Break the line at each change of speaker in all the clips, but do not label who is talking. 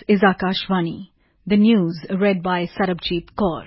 is Akashvani. The news read by Sarabjit Kaur.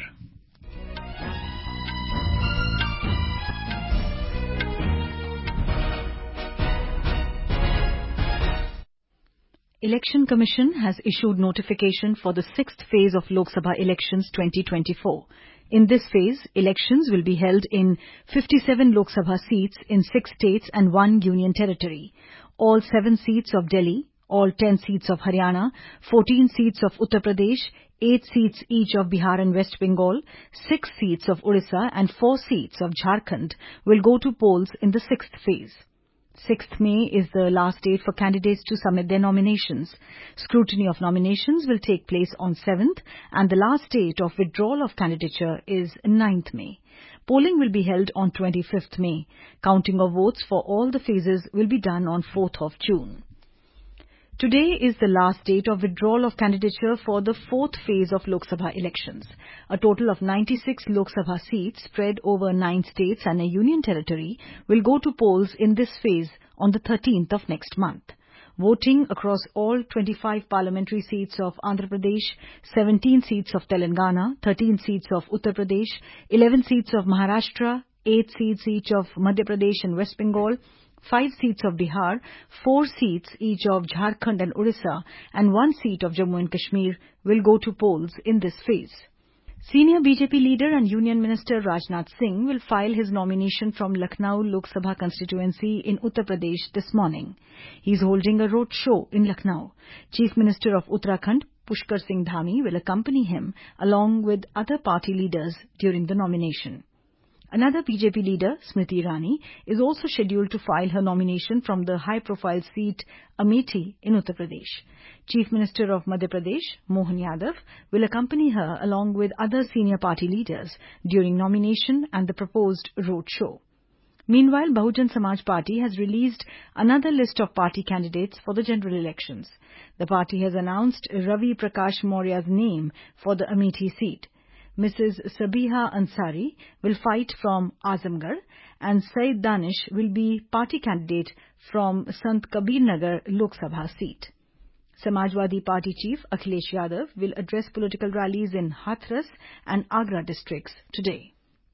Election Commission has issued notification for the 6th phase of Lok Sabha elections 2024. In this phase, elections will be held in 57 Lok Sabha seats in 6 states and 1 union territory. All 7 seats of Delhi, all 10 seats of Haryana, 14 seats of Uttar Pradesh, 8 seats each of Bihar and West Bengal, 6 seats of Odisha and 4 seats of Jharkhand will go to polls in the 6th phase. 6th May is the last date for candidates to submit their nominations. Scrutiny of nominations will take place on 7th and the last date of withdrawal of candidature is 9th May. Polling will be held on 25th May. Counting of votes for all the phases will be done on 4th of June. Today is the last date of withdrawal of candidature for the 4th phase of Lok Sabha elections. A total of 96 Lok Sabha seats spread over 9 states and a union territory will go to polls in this phase on the 13th of next month. Voting across all 25 parliamentary seats of Andhra Pradesh, 17 seats of Telangana, 13 seats of Uttar Pradesh, 11 seats of Maharashtra, 8 seats each of Madhya Pradesh and West Bengal, 5 seats of Bihar, 4 seats each of Jharkhand and Odisha, and 1 seat of Jammu and Kashmir will go to polls in this phase. Senior BJP leader and Union Minister Rajnath Singh will file his nomination from Lucknow Lok Sabha constituency in Uttar Pradesh this morning. He is holding a road show in Lucknow. Chief Minister of Uttarakhand, Pushkar Singh Dhami, will accompany him along with other party leaders during the nomination. Another BJP leader, Smriti Irani, is also scheduled to file her nomination from the high-profile seat Amethi in Uttar Pradesh. Chief Minister of Madhya Pradesh, Mohan Yadav, will accompany her along with other senior party leaders during nomination and the proposed road show. Meanwhile, Bahujan Samaj Party has released another list of party candidates for the general elections. The party has announced Ravi Prakash Maurya's name for the Amethi seat. Mrs. Sabiha Ansari will fight from Azamgarh and Saeed Danish will be party candidate from Sant Kabirnagar Lok Sabha seat. Samajwadi Party Chief Akhilesh Yadav will address political rallies in Hathras and Agra districts today.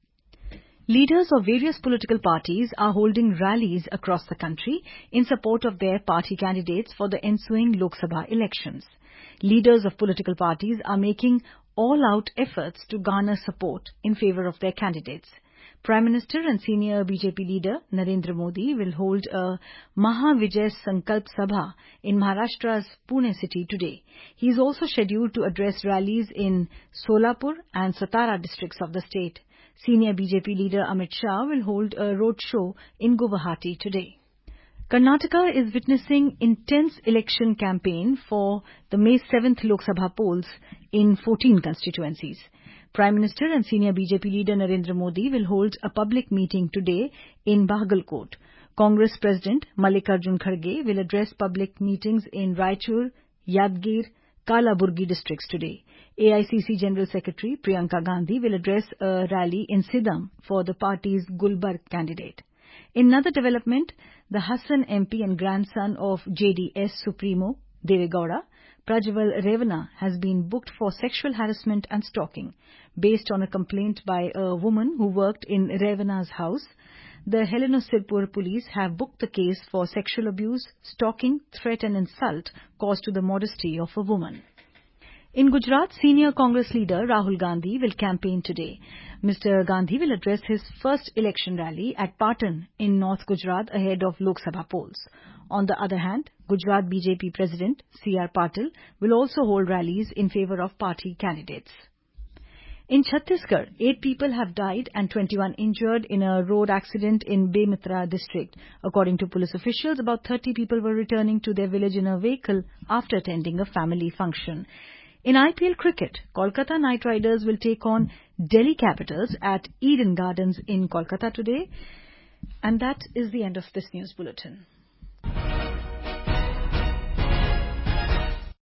Leaders of various political parties are holding rallies across the country in support of their party candidates for the ensuing Lok Sabha elections. Leaders of political parties are making all-out efforts to garner support in favour of their candidates. Prime Minister and senior BJP leader Narendra Modi will hold a Maha Vijay Sankalp Sabha in Maharashtra's Pune city today. He is also scheduled to address rallies in Solapur and Satara districts of the state. Senior BJP leader Amit Shah will hold a road show in Guwahati today. Karnataka is witnessing intense election campaign for the May 7th Lok Sabha polls in 14 constituencies. Prime Minister and senior BJP leader Narendra Modi will hold a public meeting today in Bagalkot. Congress President Mallikarjun Kharge will address public meetings in Raichur, Yadgir, Kalaburgi districts today. AICC General Secretary Priyanka Gandhi will address a rally in Sidam for the party's Gulbarg candidate. In another development, the Hassan MP and grandson of JDS Supremo, Deve Gowda, Prajwal Revana, has been booked for sexual harassment and stalking. Based on a complaint by a woman who worked in Revana's house, the Helena Sirpur police have booked the case for sexual abuse, stalking, threat and insult caused to the modesty of a woman. In Gujarat, senior Congress leader Rahul Gandhi will campaign today. Mr. Gandhi will address his first election rally at Patan in North Gujarat ahead of Lok Sabha polls. On the other hand, Gujarat BJP President C.R. Patil will also hold rallies in favour of party candidates. In Chhattisgarh, 8 people have died and 21 injured in a road accident in Bemitra district. According to police officials, about 30 people were returning to their village in a vehicle after attending a family function. In IPL cricket, Kolkata Knight Riders will take on Delhi Capitals at Eden Gardens in Kolkata today. And that is the end of this news bulletin.